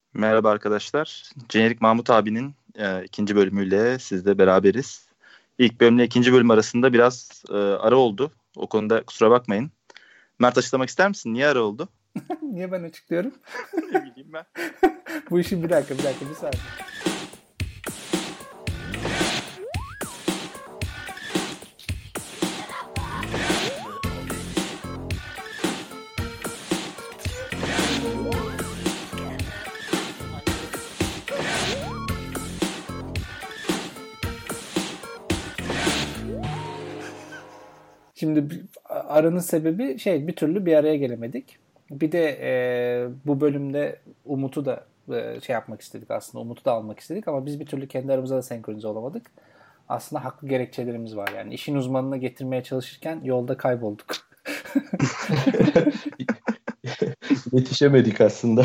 Merhaba arkadaşlar. Jenerik Mahmut abinin ikinci bölümüyle sizle beraberiz. İlk bölümle ikinci bölüm arasında biraz ara oldu. O konuda kusura bakmayın. Mert, açıklamak ister misin? Niye ara oldu? Niye ben açıklıyorum? Ne bileyim ben. Bu işin bir dakika bir saniye. Şimdi aranın sebebi bir türlü bir araya gelemedik. Bir de bu bölümde Umut'u da yapmak istedik aslında. Umut'u da almak istedik ama biz bir türlü kendi aramızda da senkronize olamadık. Aslında haklı gerekçelerimiz var yani. İşin uzmanına getirmeye çalışırken yolda kaybolduk. Yetişemedik aslında.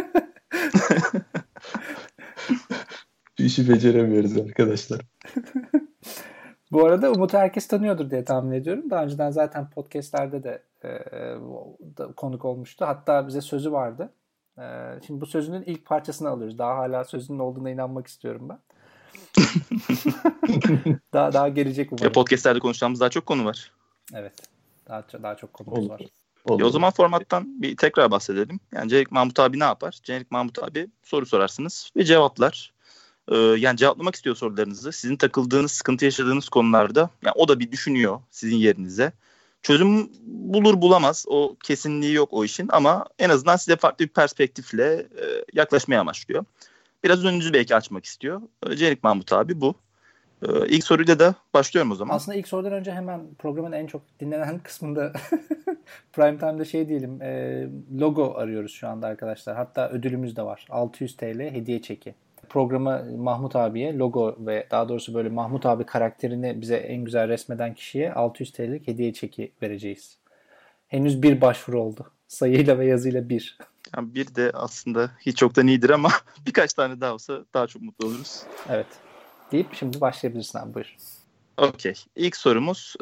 İşi beceremiyoruz arkadaşlar. Bu arada Umut'u herkes tanıyordur diye tahmin ediyorum. Daha önceden zaten podcastlerde de konuk olmuştu. Hatta bize sözü vardı. Şimdi bu sözünün ilk parçasını alıyoruz. Daha hala sözünün olduğuna inanmak istiyorum ben. daha gelecek umarım. Podcastlerde konuşacağımız daha çok konu var. Evet. Daha çok konumuz var. O zaman formattan bir tekrar bahsedelim. Yani Jenerik Mahmut abi ne yapar? Jenerik Mahmut abi soru sorarsınız ve cevaplar. Yani cevaplamak istiyor sorularınızı. Sizin takıldığınız, sıkıntı yaşadığınız konularda yani o da bir düşünüyor sizin yerinize. Çözüm bulur bulamaz. O kesinliği yok o işin ama en azından size farklı bir perspektifle yaklaşmaya amaçlıyor. Biraz önünüzü belki açmak istiyor. Jenerik Mahmut abi bu. İlk soruyla da başlıyorum o zaman. Aslında ilk sorudan önce hemen programın en çok dinlenen kısmında Prime Time'da diyelim, logo arıyoruz şu anda arkadaşlar. Hatta ödülümüz de var. 600 TL hediye çeki. Programa Mahmut abiye logo ve daha doğrusu böyle Mahmut abi karakterini bize en güzel resmeden kişiye 600 TL'lik hediye çeki vereceğiz. Henüz bir başvuru oldu. Sayıyla ve yazıyla bir. Yani bir de aslında hiç çoktan iyidir ama birkaç tane daha olsa daha çok mutlu oluruz. Evet. Deyip şimdi başlayabilirsin abi, buyur. Okey. İlk sorumuz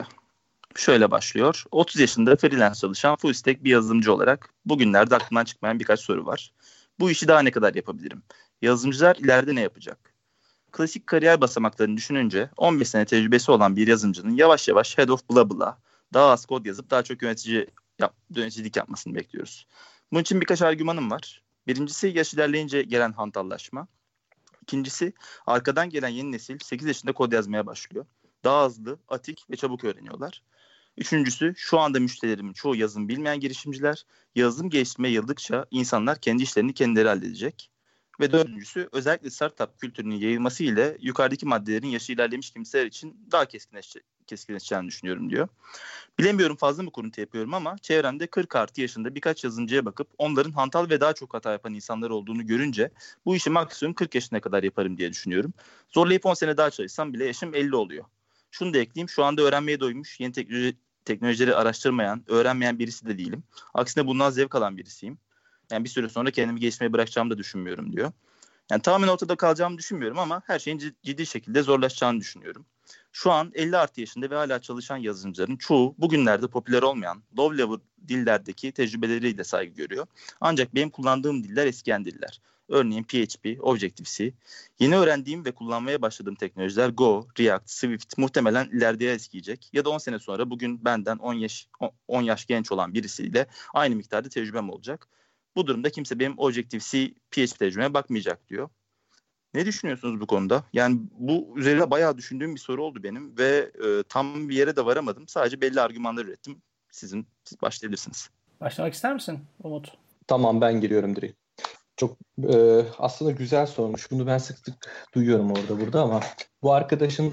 şöyle başlıyor. 30 yaşında freelance çalışan full stack bir yazılımcı olarak bugünlerde aklımdan çıkmayan birkaç soru var. Bu işi daha ne kadar yapabilirim? Yazılımcılar ileride ne yapacak? Klasik kariyer basamaklarını düşününce 15 sene tecrübesi olan bir yazılımcının yavaş yavaş head of blah blah, daha az kod yazıp daha çok yöneticilik yapmasını bekliyoruz. Bunun için birkaç argümanım var. Birincisi, yaş ilerleyince gelen hantallaşma. İkincisi, arkadan gelen yeni nesil 8 yaşında kod yazmaya başlıyor. Daha hızlı, atik ve çabuk öğreniyorlar. Üçüncüsü, şu anda müşterilerimin çoğu yazılım bilmeyen girişimciler. Yazılım geliştirmeye yıldıkça insanlar kendi işlerini kendileri halledecek. Ve dördüncüsü, özellikle startup kültürünün yayılması ile yukarıdaki maddelerin yaşı ilerlemiş kimseler için daha keskinleşeceğini düşünüyorum diyor. Bilemiyorum, fazla mı kuruntu yapıyorum ama çevremde 40 artı yaşında birkaç yazılımcıya bakıp onların hantal ve daha çok hata yapan insanlar olduğunu görünce bu işi maksimum 40 yaşına kadar yaparım diye düşünüyorum. Zorlayıp 10 sene daha çalışsam bile yaşım 50 oluyor. Şunu da ekleyeyim, şu anda öğrenmeye doymuş, yeni teknolojileri araştırmayan, öğrenmeyen birisi de değilim. Aksine bundan zevk alan birisiyim. Yani bir süre sonra kendimi gelişmeye bırakacağımı da düşünmüyorum diyor. Yani tamamen ortada kalacağımı düşünmüyorum ama her şeyin ciddi şekilde zorlaşacağını düşünüyorum. Şu an 50 artı yaşında ve hala çalışan yazılımcıların çoğu bugünlerde popüler olmayan low level dillerdeki tecrübeleriyle saygı görüyor. Ancak benim kullandığım diller eskiyen diller. Örneğin PHP, Objective-C. Yeni öğrendiğim ve kullanmaya başladığım teknolojiler Go, React, Swift muhtemelen ileride eskiyecek. Ya da 10 sene sonra bugün benden 10 yaş genç olan birisiyle aynı miktarda tecrübem olacak. Bu durumda kimse benim Objective-C, PHP tecrübeme bakmayacak diyor. Ne düşünüyorsunuz bu konuda? Yani bu üzerine bayağı düşündüğüm bir soru oldu benim ve tam bir yere de varamadım. Sadece belli argümanlar ürettim. Siz başlayabilirsiniz. Başlamak ister misin Umut? Tamam, ben giriyorum direkt. Çok aslında güzel sormuş. Bunu ben sık sık duyuyorum orada burada ama bu arkadaşın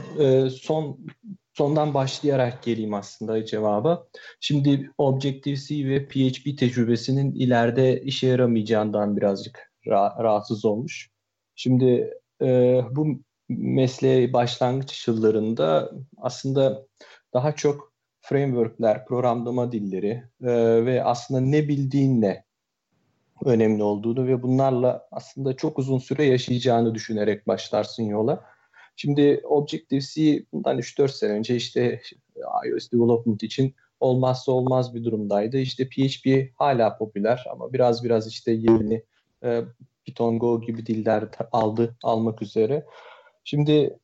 sondan başlayarak geleyim aslında cevaba. Şimdi Objective-C ve PHP tecrübesinin ileride işe yaramayacağından birazcık rahatsız olmuş. Şimdi bu mesleğe başlangıç yıllarında aslında daha çok frameworkler, programlama dilleri ve aslında ne bildiğinle önemli olduğunu ve bunlarla aslında çok uzun süre yaşayacağını düşünerek başlarsın yola. Şimdi Objective-C bundan 3-4 sene önce işte iOS development için olmazsa olmaz bir durumdaydı. İşte PHP hala popüler ama biraz işte yerini Python, Go gibi diller almak üzere. Şimdi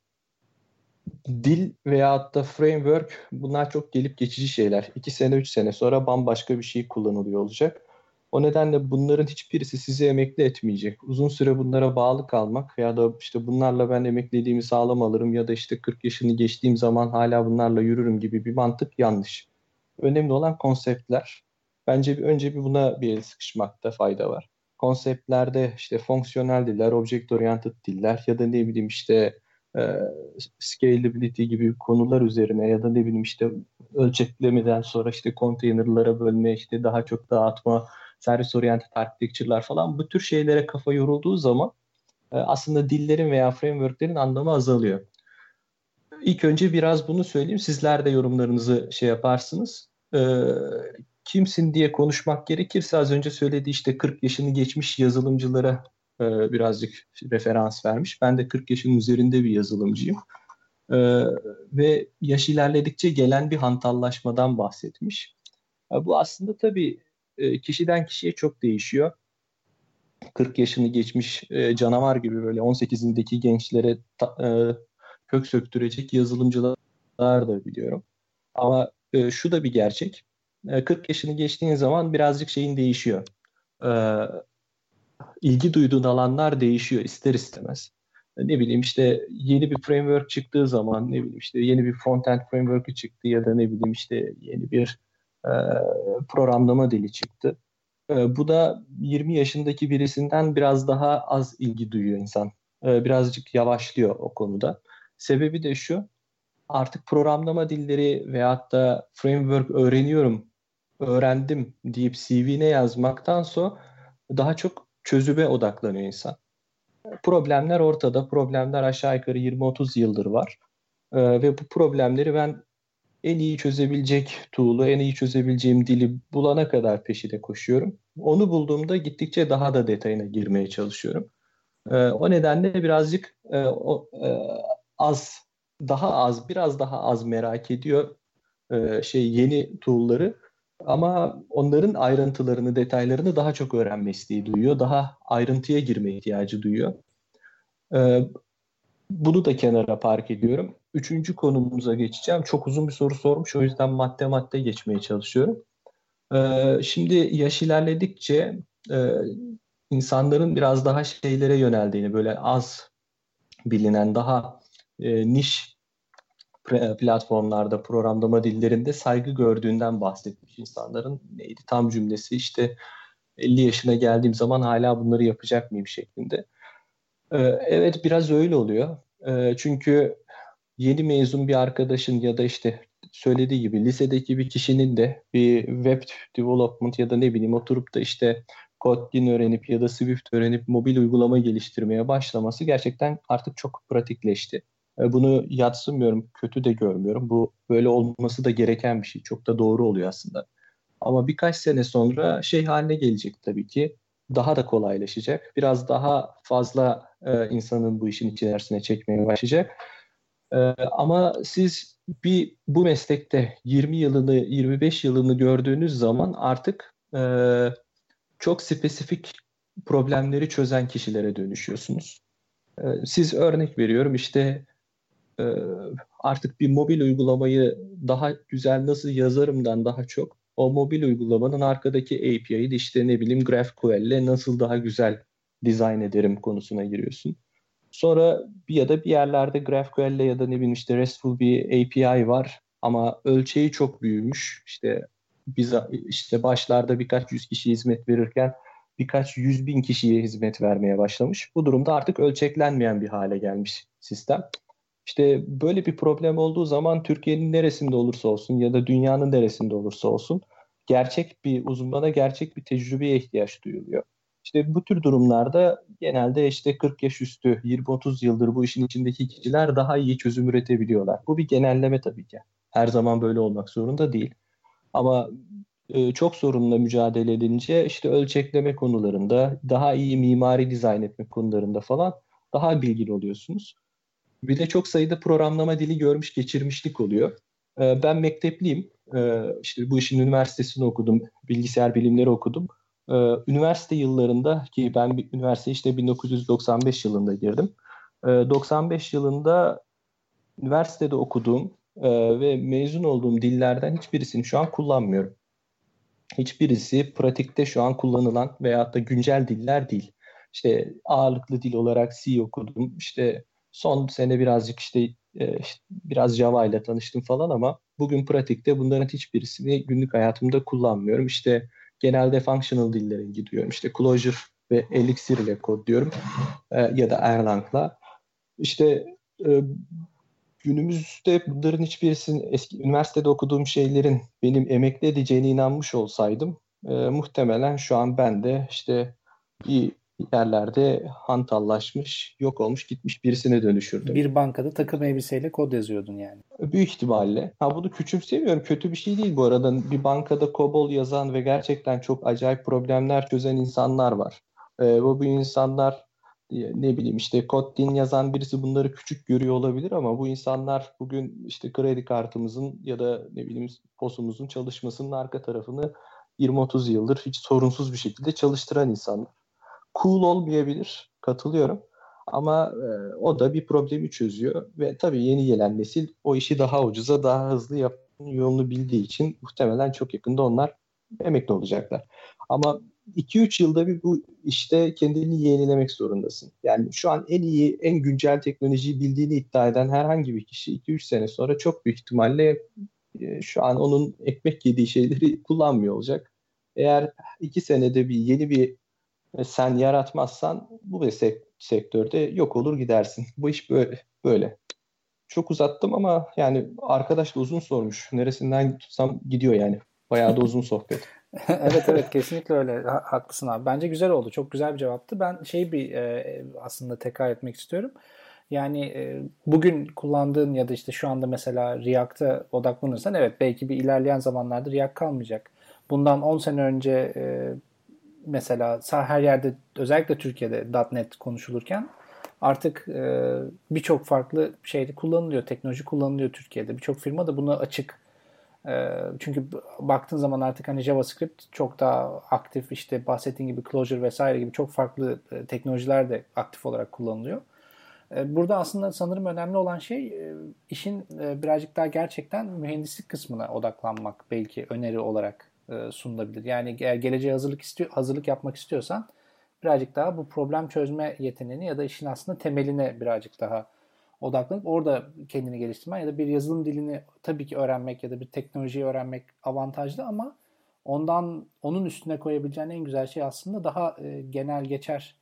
dil veyahut da framework bunlar çok gelip geçici şeyler. 2 sene 3 sene sonra bambaşka bir şey kullanılıyor olacak. O nedenle bunların hiçbirisi sizi emekli etmeyecek. Uzun süre bunlara bağlı kalmak ya da işte bunlarla ben emekliliğimi sağlam alırım ya da işte 40 yaşını geçtiğim zaman hala bunlarla yürürüm gibi bir mantık yanlış. Önemli olan konseptler. Bence önce bir buna bir el sıkışmakta fayda var. Konseptlerde işte fonksiyonel diller, object oriented diller ya da ne bileyim işte e, scalability gibi konular üzerine ya da ne bileyim işte ölçeklemeden sonra işte konteynerlara bölme, işte daha çok dağıtma, servis oriented architecture'lar falan bu tür şeylere kafa yorulduğu zaman aslında dillerin veya framework'lerin anlamı azalıyor. İlk önce biraz bunu söyleyeyim. Sizler de yorumlarınızı şey yaparsınız. Kimsin diye konuşmak gerekirse az önce söylediği işte 40 yaşını geçmiş yazılımcılara birazcık referans vermiş. Ben de 40 yaşın üzerinde bir yazılımcıyım. Ee, ve yaş ilerledikçe gelen bir hantallaşmadan bahsetmiş. Bu aslında tabii kişiden kişiye çok değişiyor. 40 yaşını geçmiş canavar gibi böyle 18'indeki gençlere kök söktürecek yazılımcılar da biliyorum. Ama şu da bir gerçek. 40 yaşını geçtiğin zaman birazcık şeyin değişiyor. E, ilgi duyduğun alanlar değişiyor ister istemez. Ne bileyim işte yeni bir framework çıktığı zaman ne bileyim işte yeni bir frontend framework'ü çıktı ya da ne bileyim işte yeni bir e, programlama dili çıktı. Bu da 20 yaşındaki birisinden biraz daha az ilgi duyuyor insan. Birazcık yavaşlıyor o konuda. Sebebi de şu, artık programlama dilleri veyahut da framework öğrendim deyip CV'ne yazmaktansa daha çok çözüme odaklanıyor insan. Problemler ortada, problemler aşağı yukarı 20-30 yıldır var. Ve bu problemleri ben en iyi çözebilecek tool'u, en iyi çözebileceğim dili bulana kadar peşine koşuyorum. Onu bulduğumda gittikçe daha da detayına girmeye çalışıyorum. O nedenle birazcık az, daha az, biraz daha az merak ediyor yeni tool'ları. Ama onların ayrıntılarını, detaylarını daha çok öğrenme isteği duyuyor. Daha ayrıntıya girme ihtiyacı duyuyor. Ee, Bunu da kenara park ediyorum. Üçüncü konumuza geçeceğim. Çok uzun bir soru sormuş. O yüzden madde madde geçmeye çalışıyorum. Şimdi yaş ilerledikçe e, insanların biraz daha şeylere yöneldiğini, böyle az bilinen, daha niş platformlarda, programlama dillerinde saygı gördüğünden bahsetmiş insanların. Neydi tam cümlesi? İşte 50 yaşına geldiğim zaman hala bunları yapacak mıyım şeklinde. Evet biraz öyle oluyor. Çünkü yeni mezun bir arkadaşın ya da işte söylediği gibi lisedeki bir kişinin de bir web development ya da ne bileyim oturup da işte Kotlin öğrenip ya da Swift öğrenip mobil uygulama geliştirmeye başlaması gerçekten artık çok pratikleşti. Bunu yadsımıyorum, kötü de görmüyorum. Bu böyle olması da gereken bir şey. Çok da doğru oluyor aslında. Ama birkaç sene sonra şey haline gelecek tabii ki. Daha da kolaylaşacak. Biraz daha fazla insanın bu işin içerisine çekmeye başlayacak. Ama siz bu meslekte 20 yılını, 25 yılını gördüğünüz zaman artık çok spesifik problemleri çözen kişilere dönüşüyorsunuz. Siz örnek veriyorum işte e, artık bir mobil uygulamayı daha güzel nasıl yazarımdan daha çok o mobil uygulamanın arkadaki API'yi de işte ne bileyim GraphQL'le nasıl daha güzel dizayn ederim konusuna giriyorsun. Sonra ya da bir yerlerde GraphQL'le ya da ne bileyim işte RESTful bir API var ama ölçeği çok büyümüş. İşte biz işte başlarda birkaç yüz kişiye hizmet verirken birkaç yüz bin kişiye hizmet vermeye başlamış. Bu durumda artık ölçeklenmeyen bir hale gelmiş sistem. İşte böyle bir problem olduğu zaman Türkiye'nin neresinde olursa olsun ya da dünyanın neresinde olursa olsun gerçek bir uzmana, gerçek bir tecrübeye ihtiyaç duyuluyor. İşte bu tür durumlarda genelde işte 40 yaş üstü, 20-30 yıldır bu işin içindeki kişiler daha iyi çözüm üretebiliyorlar. Bu bir genelleme tabii ki. Her zaman böyle olmak zorunda değil. Ama çok sorunla mücadele edince işte ölçekleme konularında, daha iyi mimari dizayn etme konularında falan daha bilgili oluyorsunuz. Bir de çok sayıda programlama dili görmüş geçirmişlik oluyor. Ben mektepliyim. İşte bu işin üniversitesini okudum. Bilgisayar bilimleri okudum. Üniversite yıllarında ki ben üniversite işte 1995 yılında girdim. 95 yılında üniversitede okuduğum ve mezun olduğum dillerden hiçbirisini şu an kullanmıyorum. Hiçbirisi pratikte şu an kullanılan veyahut da güncel diller değil. İşte ağırlıklı dil olarak C okudum. İşte son sene birazcık işte biraz Java ile tanıştım falan ama bugün pratikte bunların hiçbirisini günlük hayatımda kullanmıyorum. İşte genelde functional dillere gidiyorum. İşte Clojure ve Elixir ile kodluyorum ya da Erlang'la. İşte e, günümüzde bunların hiçbirisinin eski üniversitede okuduğum şeylerin benim emekli edeceğine inanmış olsaydım muhtemelen şu an ben de işte bir yerlerde hantallaşmış, yok olmuş, gitmiş birisine dönüşürdüm. Bir bankada takım elbiseyle kod yazıyordun yani. Büyük ihtimalle. Ha, bunu küçümsemiyorum. Kötü bir şey değil bu arada. Bir bankada COBOL yazan ve gerçekten çok acayip problemler çözen insanlar var. Bu insanlar ne bileyim işte Kotlin yazan birisi bunları küçük görüyor olabilir ama bu insanlar bugün işte kredi kartımızın ya da ne bileyim posumuzun çalışmasının arka tarafını 20-30 yıldır hiç sorunsuz bir şekilde çalıştıran insanlar. Cool olmayabilir, katılıyorum. Ama o da bir problemi çözüyor ve tabii yeni gelen nesil o işi daha ucuza, daha hızlı yapmanın yolunu bildiği için muhtemelen çok yakında onlar emekli olacaklar. Ama 2-3 yılda bir bu işte kendini yenilemek zorundasın. Yani şu an en iyi, en güncel teknolojiyi bildiğini iddia eden herhangi bir kişi 2-3 sene sonra çok büyük ihtimalle şu an onun ekmek yediği şeyleri kullanmıyor olacak. Eğer 2 senede bir yeni bir sen yaratmazsan bu sektörde yok olur gidersin. Bu iş böyle. Çok uzattım ama yani arkadaş da uzun sormuş. Neresinden tutsam gidiyor yani. Bayağı da uzun sohbet. Evet evet kesinlikle öyle. Haklısın abi. Bence güzel oldu. Çok güzel bir cevaptı. Ben aslında tekrar etmek istiyorum. Yani bugün kullandığın ya da işte şu anda mesela React'a odaklanırsan evet belki bir ilerleyen zamanlarda React kalmayacak. Bundan 10 sene önce mesela her yerde özellikle Türkiye'de .NET konuşulurken artık birçok farklı şeyde kullanılıyor. Teknoloji kullanılıyor Türkiye'de. Birçok firma da buna açık. Çünkü baktığın zaman artık hani JavaScript çok daha aktif, işte bahsettiğin gibi Clojure vesaire gibi çok farklı teknolojiler de aktif olarak kullanılıyor. Burada aslında sanırım önemli olan şey işin birazcık daha gerçekten mühendislik kısmına odaklanmak belki öneri olarak sunulabilir. Yani eğer geleceğe hazırlık yapmak istiyorsan birazcık daha bu problem çözme yeteneğini ya da işin aslında temeline birazcık daha odaklanıp orada kendini geliştirmen ya da bir yazılım dilini tabii ki öğrenmek ya da bir teknolojiyi öğrenmek avantajlı ama onun üstüne koyabileceğin en güzel şey aslında daha genel geçer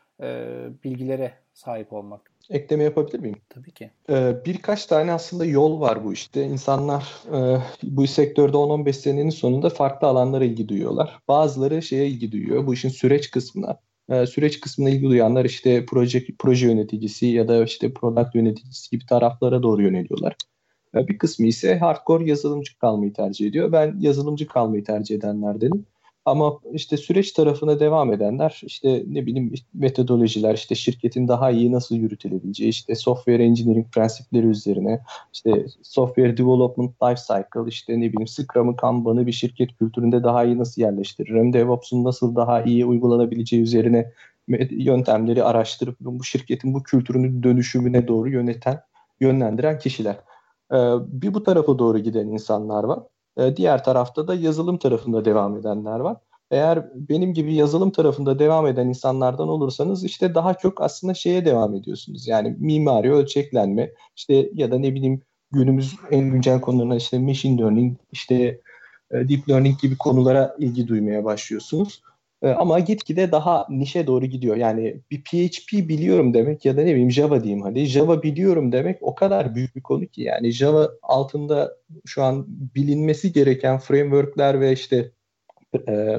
bilgilere sahip olmak. Ekleme yapabilir miyim? Tabii ki. Birkaç tane aslında yol var bu işte. İnsanlar bu sektörde 10-15 senenin sonunda farklı alanlara ilgi duyuyorlar. Bazıları şeye ilgi duyuyor. Bu işin süreç kısmına. Süreç kısmına ilgi duyanlar işte proje yöneticisi ya da işte product yöneticisi gibi taraflara doğru yöneliyorlar. Bir kısmı ise hardcore yazılımcı kalmayı tercih ediyor. Ben yazılımcı kalmayı tercih edenlerdenim. Ama işte süreç tarafına devam edenler işte ne bileyim metodolojiler, işte şirketin daha iyi nasıl yürütülebileceği, işte software engineering prensipleri üzerine, işte software development life cycle, işte ne bileyim Scrum'ı, Kanban'ı bir şirket kültüründe daha iyi nasıl yerleştiririm, DevOps'un nasıl daha iyi uygulanabileceği üzerine yöntemleri araştırıp bu şirketin bu kültürünün dönüşümüne doğru yönlendiren kişiler. Bir bu tarafa doğru giden insanlar var. Diğer tarafta da yazılım tarafında devam edenler var. Eğer benim gibi yazılım tarafında devam eden insanlardan olursanız işte daha çok aslında şeye devam ediyorsunuz. Yani mimari ölçeklenme işte ya da ne bileyim günümüz en güncel konularına işte machine learning, işte deep learning gibi konulara ilgi duymaya başlıyorsunuz. Ama gitgide daha nişe doğru gidiyor. Yani bir PHP biliyorum demek ya da ne bileyim Java diyeyim hadi. Java biliyorum demek o kadar büyük bir konu ki. Yani Java altında şu an bilinmesi gereken frameworkler ve işte e, e,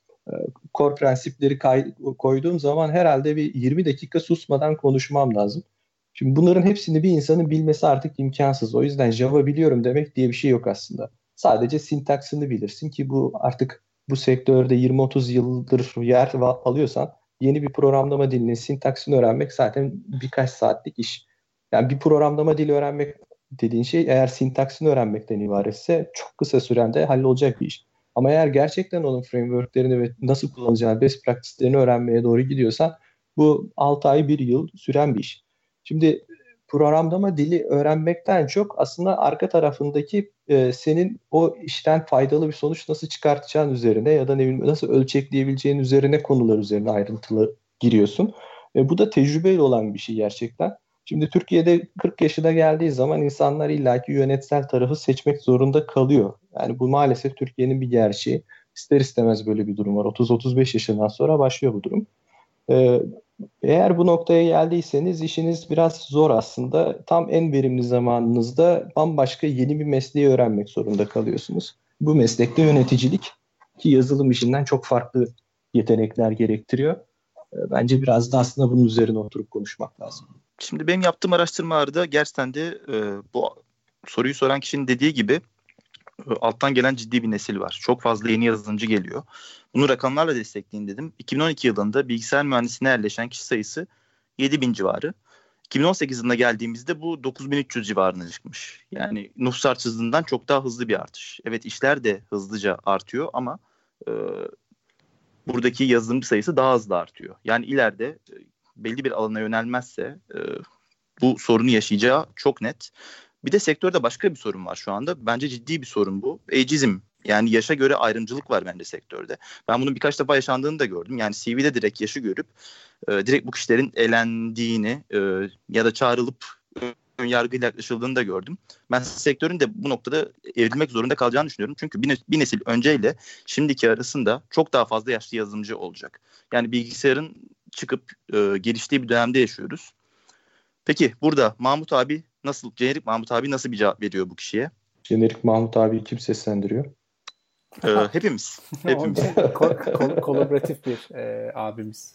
core prensipleri koyduğum zaman herhalde bir 20 dakika susmadan konuşmam lazım. Şimdi bunların hepsini bir insanın bilmesi artık imkansız. O yüzden Java biliyorum demek diye bir şey yok aslında. Sadece sintaksını bilirsin ki bu artık bu sektörde 20-30 yıldır yer alıyorsan yeni bir programlama dilinin sintaksini öğrenmek zaten birkaç saatlik iş. Yani bir programlama dili öğrenmek dediğin şey eğer sintaksini öğrenmekten ibaretse çok kısa sürede hallolacak bir iş. Ama eğer gerçekten onun frameworklerini ve nasıl kullanacağını, best practice'lerini öğrenmeye doğru gidiyorsan bu 6 ay, 1 yıl süren bir iş. Şimdi programlama dili öğrenmekten çok aslında arka tarafındaki senin o işten faydalı bir sonuç nasıl çıkartacağın üzerine ya da ne bileyim nasıl ölçekleyebileceğin üzerine, konular üzerine ayrıntılı giriyorsun. Bu da tecrübeyle olan bir şey gerçekten. Şimdi Türkiye'de 40 yaşına geldiği zaman insanlar illaki yönetsel tarafı seçmek zorunda kalıyor. Yani bu maalesef Türkiye'nin bir gerçeği. İster istemez böyle bir durum var. 30-35 yaşından sonra başlıyor bu durum. Ee, Eğer bu noktaya geldiyseniz işiniz biraz zor aslında. Tam en verimli zamanınızda bambaşka yeni bir mesleği öğrenmek zorunda kalıyorsunuz. Bu meslekte yöneticilik, ki yazılım işinden çok farklı yetenekler gerektiriyor. Bence biraz da aslında bunun üzerine oturup konuşmak lazım. Şimdi benim yaptığım araştırmalarda gerçekten de bu soruyu soran kişinin dediği gibi alttan gelen ciddi bir nesil var. Çok fazla yeni yazılımcı geliyor. Bunu rakamlarla destekleyin dedim. 2012 yılında bilgisayar mühendisliğine yerleşen kişi sayısı 7.000 civarı. 2018 yılına geldiğimizde bu 9.300 civarına çıkmış. Yani nüfus artışından çok daha hızlı bir artış. Evet, işler de hızlıca artıyor ama e, buradaki yazılımcı sayısı daha hızlı artıyor. Yani ileride belli bir alana yönelmezse bu sorunu yaşayacağı çok net. Bir de sektörde başka bir sorun var şu anda. Bence ciddi bir sorun bu. Ageizm, yani yaşa göre ayrımcılık var bence sektörde. Ben bunun birkaç defa yaşandığını da gördüm. Yani CV'de direkt yaşı görüp direkt bu kişilerin elendiğini ya da çağrılıp ön yargıyla yaklaşıldığını da gördüm. Ben sektörün de bu noktada evrilmek zorunda kalacağını düşünüyorum. Çünkü bir nesil önceyle şimdiki arasında çok daha fazla yaşlı yazılımcı olacak. Yani bilgisayarın çıkıp geliştiği bir dönemde yaşıyoruz. Peki burada Jenerik Mahmut abi nasıl bir cevap veriyor bu kişiye? Jenerik Mahmut abi kim seslendiriyor? Hepimiz. Kolaboratif bir abimiz.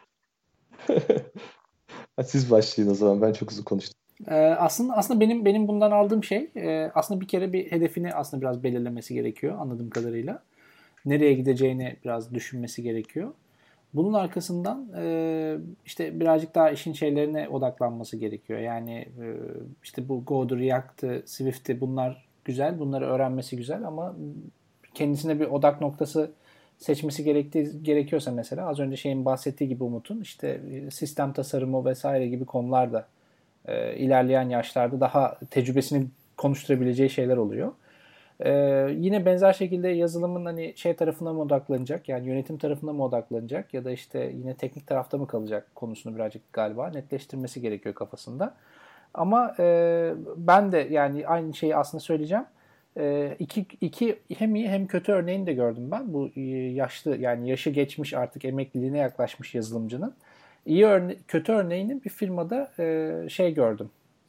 Siz başlayın o zaman. Ben çok hızlı konuştum. Aslında benim bundan aldığım şey aslında bir kere bir hedefini aslında biraz belirlemesi gerekiyor anladığım kadarıyla. Nereye gideceğini biraz düşünmesi gerekiyor. Bunun arkasından işte birazcık daha işin şeylerine odaklanması gerekiyor. Yani işte bu Go'du, React'ı, Swift'i bunlar güzel. Bunları öğrenmesi güzel ama kendisine bir odak noktası seçmesi gerekiyorsa mesela az önce şeyin bahsettiği gibi Umut'un işte sistem tasarımı vesaire gibi konularda ilerleyen yaşlarda daha tecrübesini konuşturabileceği şeyler oluyor. Yine benzer şekilde yazılımın hani şey tarafına mı odaklanacak, yani yönetim tarafına mı odaklanacak ya da işte yine teknik tarafta mı kalacak konusunu birazcık galiba netleştirmesi gerekiyor kafasında. Ama ben de yani aynı şeyi aslında söyleyeceğim. İki hem iyi hem kötü örneğini de gördüm ben. Bu yaşlı, yani yaşı geçmiş artık emekliliğine yaklaşmış yazılımcının. Kötü örneğini bir firmada şey gördüm.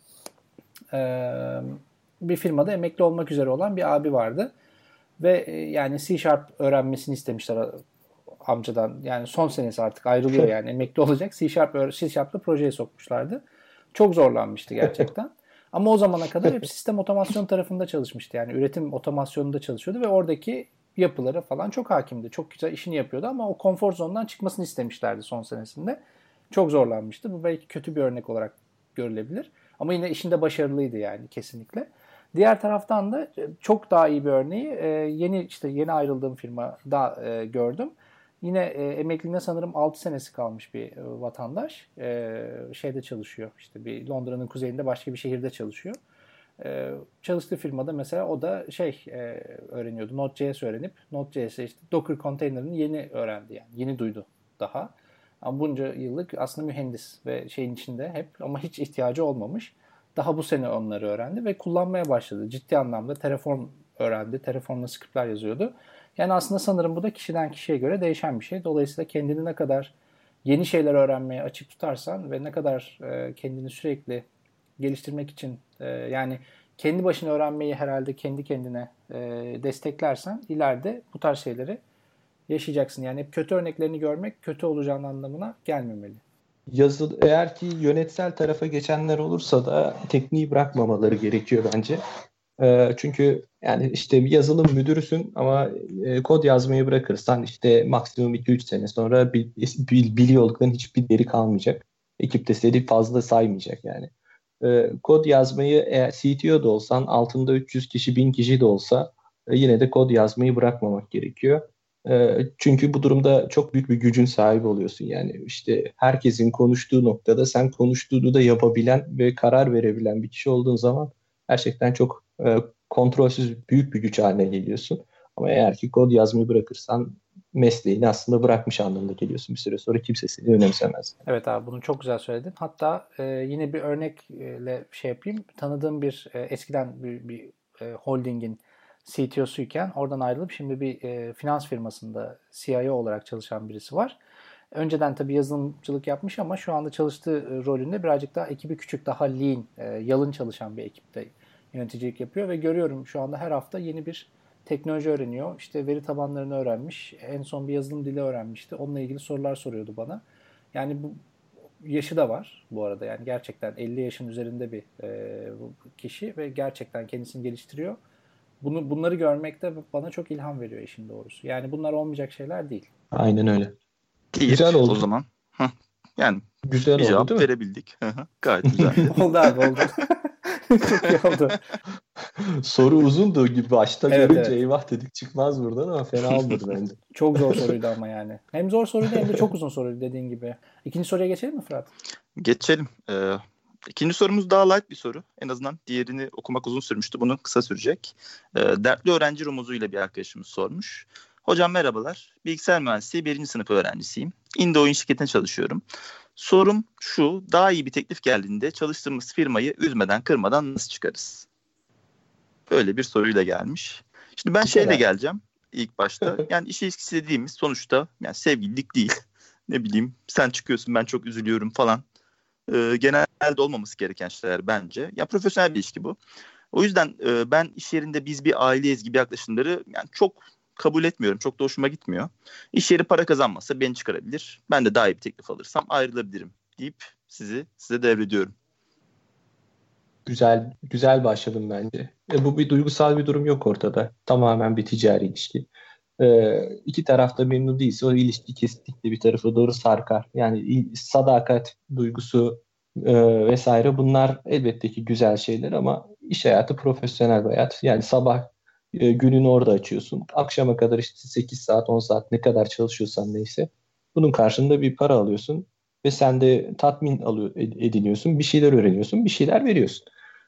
Bir firmada emekli olmak üzere olan bir abi vardı. Ve yani C# öğrenmesini istemişler amcadan. Yani son senesi artık ayrılıyor yani emekli olacak. C#'la projeye sokmuşlardı. Çok zorlanmıştı gerçekten. Ama o zamana kadar hep sistem otomasyon tarafında çalışmıştı. Yani üretim otomasyonunda çalışıyordu ve oradaki yapılara falan çok hakimdi. Çok güzel işini yapıyordu ama o konfor zonundan çıkmasını istemişlerdi son senesinde. Çok zorlanmıştı. Bu belki kötü bir örnek olarak görülebilir. Ama yine işinde başarılıydı yani kesinlikle. Diğer taraftan da çok daha iyi bir örneği yeni ayrıldığım firmada gördüm. Yine emekliliğine sanırım 6 senesi kalmış bir vatandaş. Şeyde çalışıyor. İşte bir Londra'nın kuzeyinde başka bir şehirde çalışıyor. Çalıştığı firmada mesela o da öğreniyordu. Node.js öğrenip Node.js'e işte Docker konteynerini yeni öğrendi yani. Yeni duydu daha. Ama bunca yıllık aslında mühendis ve şeyin içinde hep ama hiç ihtiyacı olmamış. Daha bu sene onları öğrendi ve kullanmaya başladı. Ciddi anlamda Terraform öğrendi. Terraform'la scriptler yazıyordu. Yani aslında sanırım bu da kişiden kişiye göre değişen bir şey. Dolayısıyla kendini ne kadar yeni şeyler öğrenmeye açık tutarsan ve ne kadar kendini sürekli geliştirmek için yani kendi başına öğrenmeyi herhalde kendi kendine desteklersen ileride bu tarz şeyleri yaşayacaksın. Yani hep kötü örneklerini görmek kötü olacağın anlamına gelmemeli. Eğer ki yönetsel tarafa geçenler olursa da tekniği bırakmamaları gerekiyor bence. Çünkü yani işte bir yazılım müdürüsün ama kod yazmayı bırakırsan işte maksimum 2-3 sene sonra biliyor oldukların hiçbir değeri kalmayacak. Ekip de seni fazla saymayacak yani. Kod yazmayı eğer CTO da olsan altında 300 kişi 1000 kişi de olsa yine de kod yazmayı bırakmamak gerekiyor. Çünkü bu durumda çok büyük bir gücün sahibi oluyorsun. Yani işte herkesin konuştuğu noktada sen konuştuğunu da yapabilen ve karar verebilen bir kişi olduğun zaman gerçekten çok kontrolsüz büyük bir güç haline geliyorsun. Ama eğer ki kod yazmayı bırakırsan mesleğini aslında bırakmış anlamına geliyorsun. Bir süre sonra kimse seni önemsemez. Evet abi, bunu çok güzel söyledin. Hatta yine bir örnekle şey yapayım. Tanıdığım bir eskiden bir holdingin CTO'suyken oradan ayrılıp şimdi bir finans firmasında CIO olarak çalışan birisi var. Önceden tabii yazılımcılık yapmış ama şu anda çalıştığı rolünde birazcık daha ekibi küçük, daha lean, yalın çalışan bir ekipte yöneticilik yapıyor ve görüyorum şu anda her hafta yeni bir teknoloji öğreniyor. İşte veri tabanlarını öğrenmiş. En son bir yazılım dili öğrenmişti. Onunla ilgili sorular soruyordu bana. Yani bu yaşı da var bu arada. Yani gerçekten 50 yaşın üzerinde bir kişi ve gerçekten kendisini geliştiriyor. Bunları görmek de bana çok ilham veriyor işin doğrusu. Yani bunlar olmayacak şeyler değil. Aynen öyle. Deyip Güzel o oldu. zaman yani Güzel bir oldu cevap değil mi? verebildik. Gayet güzeldi. Oldu abi, oldu. Çok iyi oldu. Soru uzundu gibi başta Evet, görünce evet. eyvah dedik çıkmaz buradan ama fena olmadı bence. Çok zor soruydu ama yani. Hem zor soruydu hem de çok uzun soruydu dediğin gibi. İkinci soruya geçelim mi Fırat? Geçelim. İkinci sorumuz daha light bir soru. En azından diğerini okumak uzun sürmüştü. Bunu kısa sürecek. Dertli öğrenci rumuzuyla bir arkadaşımız sormuş. Hocam merhabalar. Bilgisayar mühendisliği 1. sınıf öğrencisiyim. Indie oyun şirketine çalışıyorum. Sorum şu. Daha iyi bir teklif geldiğinde çalıştığımız firmayı üzmeden kırmadan nasıl çıkarız? Böyle bir soruyla gelmiş. Şimdi ben Bu şeyle kadar. geleceğim ilk başta. Yani iş ilişkisi dediğimiz sonuçta yani sevgililik değil. Ne bileyim sen çıkıyorsun ben çok üzülüyorum falan. Genelde olmaması gereken şeyler bence. Ya profesyonel bir ilişki bu. O yüzden ben iş yerinde biz bir aileyiz gibi yaklaşımları yani çok kabul etmiyorum. Çok da hoşuma gitmiyor. İş yeri para kazanmasa beni çıkarabilir. Ben de daha iyi bir teklif alırsam ayrılabilirim deyip size devrediyorum. Güzel güzel başladım bence. Bu bir duygusal bir durum yok ortada. Tamamen bir ticari ilişki. İki taraf da memnun değilse o ilişki kesinlikle bir tarafa doğru sarkar. Yani sadakat duygusu vesaire bunlar elbette ki güzel şeyler ama iş hayatı profesyonel bir hayat. Yani sabah gününü orada açıyorsun. Akşama kadar işte 8 saat 10 saat ne kadar çalışıyorsan neyse bunun karşında bir para alıyorsun ve sen de tatmin ediniyorsun. Bir şeyler öğreniyorsun, bir şeyler veriyorsun.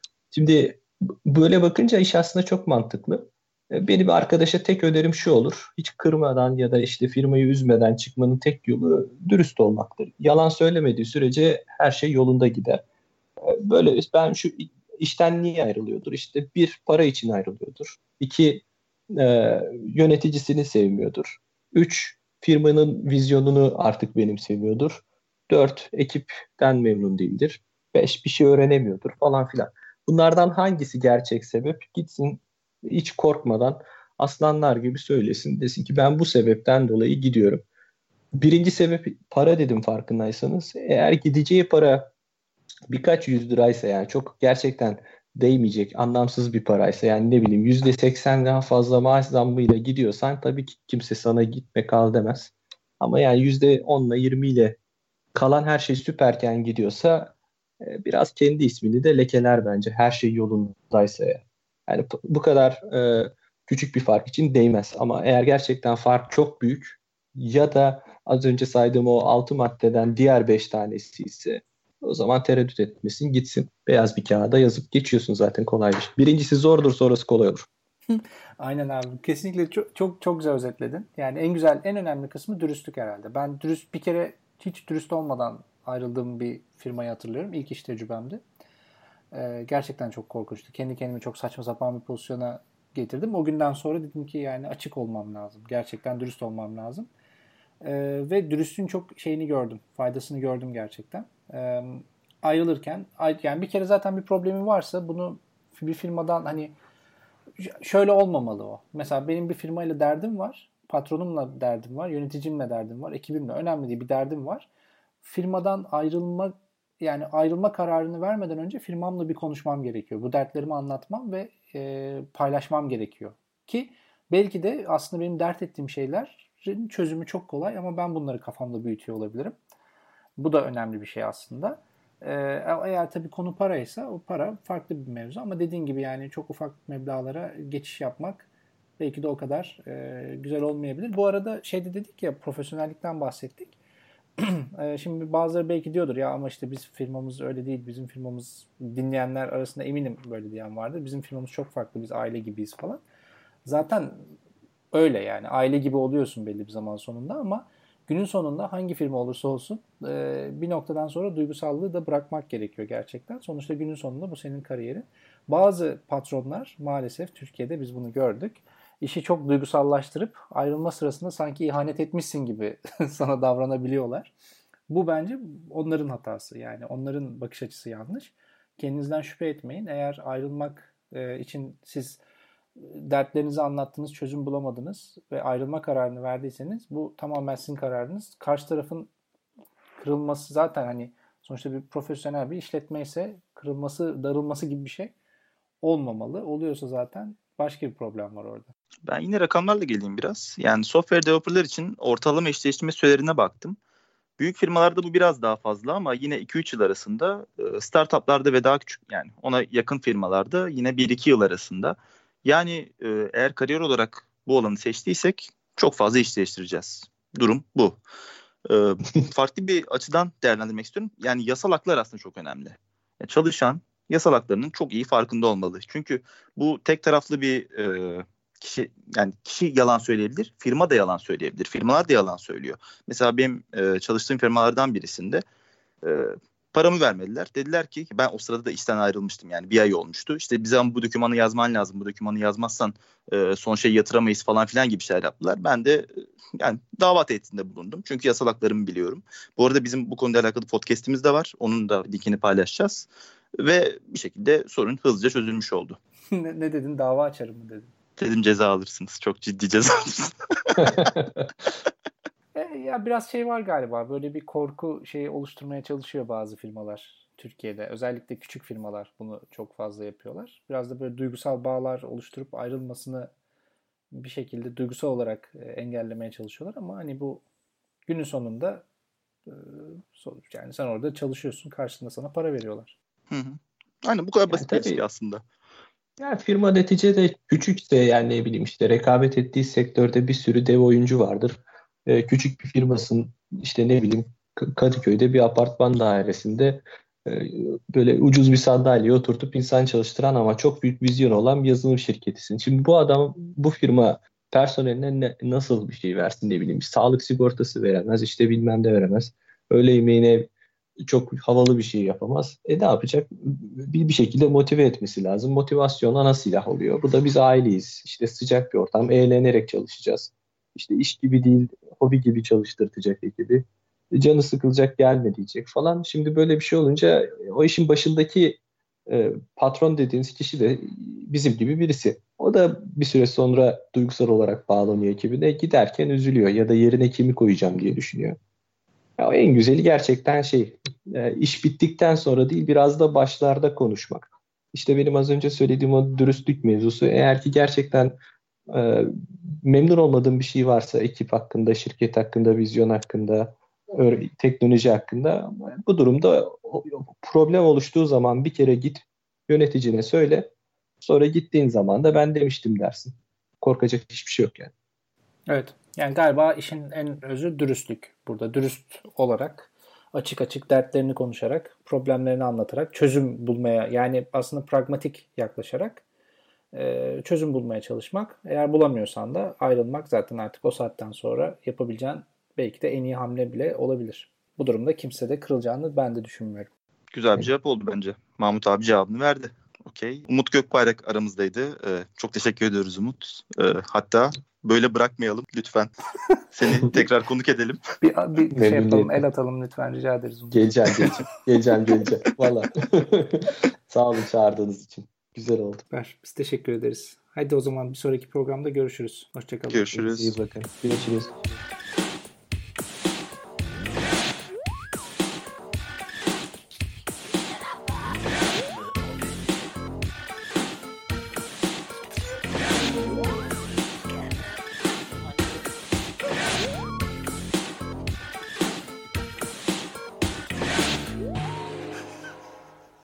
Şimdi böyle bakınca iş aslında çok mantıklı. Benim arkadaşa tek önerim şu olur. Hiç kırmadan ya da işte firmayı üzmeden çıkmanın tek yolu dürüst olmaktır. Yalan söylemediği sürece her şey yolunda gider. Böyle ben şu işten niye ayrılıyordur? İşte bir, para için ayrılıyordur. İki, e, yöneticisini sevmiyordur. Üç, firmanın vizyonunu artık benimsemiyordur. Dört, ekipten memnun değildir. Beş, bir şey öğrenemiyordur falan filan. Bunlardan hangisi gerçek sebep? Gitsin hiç korkmadan aslanlar gibi söylesin. Desin ki ben bu sebepten dolayı gidiyorum. Birinci sebep para dedim farkındaysanız. Eğer gideceği para birkaç yüz liraysa yani çok gerçekten değmeyecek anlamsız bir paraysa yani ne bileyim %80 daha fazla maaş zammıyla gidiyorsan tabii ki kimse sana gitme kal demez. Ama yani %10'la 20 ile kalan her şey süperken gidiyorsa biraz kendi ismini de lekeler bence her şey yolundaysa ya. Yani bu kadar küçük bir fark için değmez. Ama eğer gerçekten fark çok büyük ya da az önce saydığım o 6 maddeden diğer 5 tanesi ise o zaman tereddüt etmesin gitsin. Beyaz bir kağıda yazıp geçiyorsun zaten kolay bir şey. Birincisi zordur sonrası kolay olur. Aynen abi. Kesinlikle çok çok çok güzel özetledin. Yani en güzel, en önemli kısmı dürüstlük herhalde. Ben bir kere hiç dürüst olmadan ayrıldığım bir firmayı hatırlıyorum. İlk iş tecrübemdi. Gerçekten çok korkunçtu. Kendi kendimi çok saçma sapan bir pozisyona getirdim. O günden sonra dedim ki yani açık olmam lazım. Gerçekten dürüst olmam lazım. Ve dürüstlüğün çok şeyini gördüm. Faydasını gördüm gerçekten. Ayrılırken yani bir kere zaten bir problemi varsa bunu bir firmadan hani şöyle olmamalı o. Mesela benim bir firmayla derdim var. Patronumla derdim var. Yöneticimle derdim var. Ekibimle. Önemli değil, bir derdim var. Firmadan ayrılma kararını vermeden önce firmamla bir konuşmam gerekiyor. Bu dertlerimi anlatmam ve paylaşmam gerekiyor. Ki belki de aslında benim dert ettiğim şeylerin çözümü çok kolay ama ben bunları kafamda büyütüyor olabilirim. Bu da önemli bir şey aslında. Eğer tabii konu paraysa o para farklı bir mevzu ama dediğin gibi yani çok ufak meblağlara geçiş yapmak belki de o kadar güzel olmayabilir. Bu arada şeyde dedik ya, profesyonellikten bahsettik. Şimdi bazıları belki diyordur ya ama işte biz firmamız öyle değil. Bizim firmamız, dinleyenler arasında eminim böyle diyen vardır. Bizim firmamız çok farklı. Biz aile gibiyiz falan. Zaten öyle yani. Aile gibi oluyorsun belli bir zaman sonunda ama günün sonunda hangi firma olursa olsun bir noktadan sonra duygusallığı da bırakmak gerekiyor gerçekten. Sonuçta günün sonunda bu senin kariyerin. Bazı patronlar maalesef Türkiye'de biz bunu gördük. İşi çok duygusallaştırıp ayrılma sırasında sanki ihanet etmişsin gibi sana davranabiliyorlar. Bu bence onların hatası. Yani onların bakış açısı yanlış. Kendinizden şüphe etmeyin. Eğer ayrılmak için siz dertlerinizi anlattınız, çözüm bulamadınız ve ayrılma kararını verdiyseniz bu tamamen sizin kararınız. Karşı tarafın kırılması zaten hani sonuçta bir profesyonel bir işletme ise kırılması, darılması gibi bir şey olmamalı. Oluyorsa zaten başka bir problem var orada. Ben yine rakamlarla geleyim biraz. Yani software developerlar için ortalama eşleştirme sürelerine baktım. Büyük firmalarda bu biraz daha fazla ama yine 2-3 yıl arasında, startuplarda ve daha küçük yani ona yakın firmalarda yine 1-2 yıl arasında. Yani eğer kariyer olarak bu alanı seçtiysek çok fazla iş değiştireceğiz. Durum bu. Farklı bir açıdan değerlendirmek istiyorum. Yani yasal haklar aslında çok önemli. Yani çalışan yasal haklarının çok iyi farkında olmalı. Çünkü bu tek taraflı bir kişi yalan söyleyebilir, firma da yalan söyleyebilir, firmalar da yalan söylüyor. Mesela benim çalıştığım firmalardan birisinde e, paramı vermediler. Dediler ki ben o sırada da işten ayrılmıştım, yani bir ay olmuştu. İşte bize ama bu dokümanı yazman lazım, bu dokümanı yazmazsan son şeyi yatıramayız falan filan gibi şeyler yaptılar. Ben de yani dava tehditinde bulundum. Çünkü yasal haklarımı biliyorum. Bu arada bizim bu konuyla alakalı podcast'imiz de var. Onun da linkini paylaşacağız. Ve bir şekilde sorun hızlıca çözülmüş oldu. Ne dedin? Dava açarım mı dedin? Dedim ceza alırsınız. Çok ciddi ceza alırsınız. Ya biraz şey var galiba. Böyle bir korku şeyi oluşturmaya çalışıyor bazı firmalar Türkiye'de. Özellikle küçük firmalar bunu çok fazla yapıyorlar. Biraz da böyle duygusal bağlar oluşturup ayrılmasını bir şekilde duygusal olarak engellemeye çalışıyorlar ama hani bu günün sonunda yani sen orada çalışıyorsun, karşılığında sana para veriyorlar. Hı hı. Aynen, bu kadar basit bir tabii, ilişki aslında. yani firma neticede küçükse, yani ne bileyim işte rekabet ettiği sektörde bir sürü dev oyuncu vardır. Küçük bir firmasın, işte ne bileyim Kadıköy'de bir apartman dairesinde e, böyle ucuz bir sandalyeye oturtup insan çalıştıran ama çok büyük vizyon olan bir yazılım şirketisin. Şimdi bu adam, bu firma personeline nasıl bir şey versin, ne bileyim sağlık sigortası veremez, işte bilmem de veremez. Öğle yemeğine çok havalı bir şey yapamaz. Ne yapacak? Bir şekilde motive etmesi lazım. Motivasyon ana silah oluyor. Bu da biz aileyiz. İşte sıcak bir ortam, eğlenerek çalışacağız. İşte iş gibi değil, hobi gibi çalıştırtacak ekibi. Canı sıkılacak, gelme diyecek falan. Şimdi böyle bir şey olunca o işin başındaki patron dediğiniz kişi de bizim gibi birisi. O da bir süre sonra duygusal olarak bağlanıyor ekibine. Giderken üzülüyor ya da yerine kimi koyacağım diye düşünüyor. Ya en güzeli gerçekten iş bittikten sonra değil, biraz da başlarda konuşmak. İşte benim az önce söylediğim o dürüstlük mevzusu, eğer ki gerçekten e, memnun olmadığım bir şey varsa, ekip hakkında, şirket hakkında, vizyon hakkında, teknoloji hakkında, bu durumda problem oluştuğu zaman bir kere git yöneticine söyle, sonra gittiğin zaman da ben demiştim dersin. Korkacak hiçbir şey yok yani. Evet. Yani galiba işin en özü dürüstlük. Burada dürüst olarak açık açık dertlerini konuşarak, problemlerini anlatarak, çözüm bulmaya, yani aslında pragmatik yaklaşarak çözüm bulmaya çalışmak. Eğer bulamıyorsan da ayrılmak zaten artık o saatten sonra yapabileceğin belki de en iyi hamle bile olabilir. Bu durumda kimse de kırılacağını ben de düşünmüyorum. Güzel bir cevap oldu bence. Mahmut abi cevabını verdi. Okey. Umut Gökbayrak aramızdaydı. Çok teşekkür ediyoruz Umut. Hatta böyle bırakmayalım lütfen. Seni tekrar konuk edelim. Bir şey yapalım, el atalım lütfen, rica ederiz. Geleceğim. Valla. Sağ olun çağırdığınız için. Güzel oldu. Biz teşekkür ederiz. Haydi o zaman bir sonraki programda görüşürüz. Hoşçakalın. Görüşürüz. İyi bakın. Görüşürüz.